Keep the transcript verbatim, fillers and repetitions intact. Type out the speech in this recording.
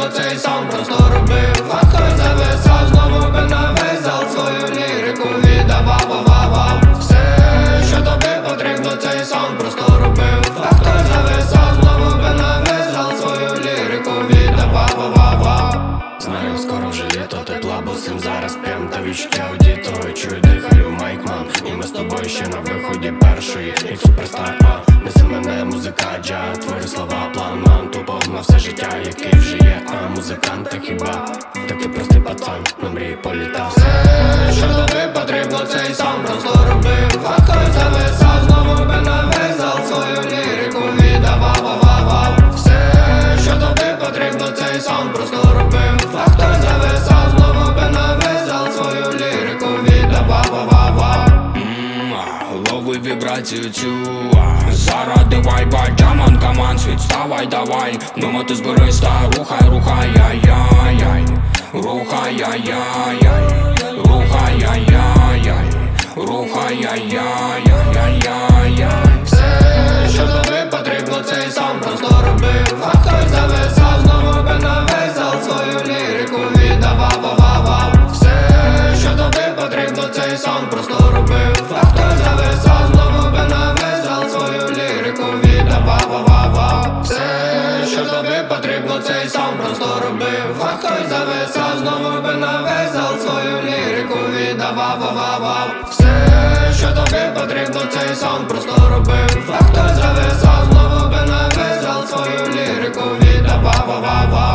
цей сон просто робив. А хтось зависав, знову би на весь зал свою лірику віддавав, вав-вав. Все, що тобі потрібно, цей сон просто робив. А хтось зависав, знову би на весь зал свою лірику віддавав, вав-вав. Знаю, скоро вже літо, тепла, бо сим зараз п'єм. Та відчуття у дітої, чую, дихаю, майкман. І ми з тобою ще на виході першої, як суперстар, а неси мене музика, джа, твої слова, план, ман. Тупо на все життя, який вже є, а музикант, та хіба такий простий пацан, на мрії політав. Все, що тобі потрібно, цей сон просто робив. А хтось зависав, знову би на весь зал свою лірику віддавав, вав-вав. Все, що тобі потрібно, цей сон просто робив. А хтось зависав, знову би на весь зал свою лірику віддавав, вав-вав. Лови вібрацію цю, заради вайба, джаман, каман, світ, вставай, давай. Дома ти зберись та рухай, рухай, яй-яй-яй. Рухай, яй-яй-яй. Рухай, яй-яй-яй. Рухай, яй-яй-яй-яй-яй. Все, що тобі потрібно, цей сон просто робив. А хтось зависав, знову би на весь зал свою лірику віддавав, вав-вав. Все, що тобі потрібно, цей сон просто робив. А хтось зависав, знову би на весь зал свою лірику віддавав, вав-вав. Все, що тобі потрібно, цей сон просто робив. А хтось зависав, знову би на весь зал свою лірику віддавав, вав-вав. Все, що тобі потрібно, цей сон просто робив. А хтось зависав, знову би на весь зал свою лірику віддавав, вав-вав.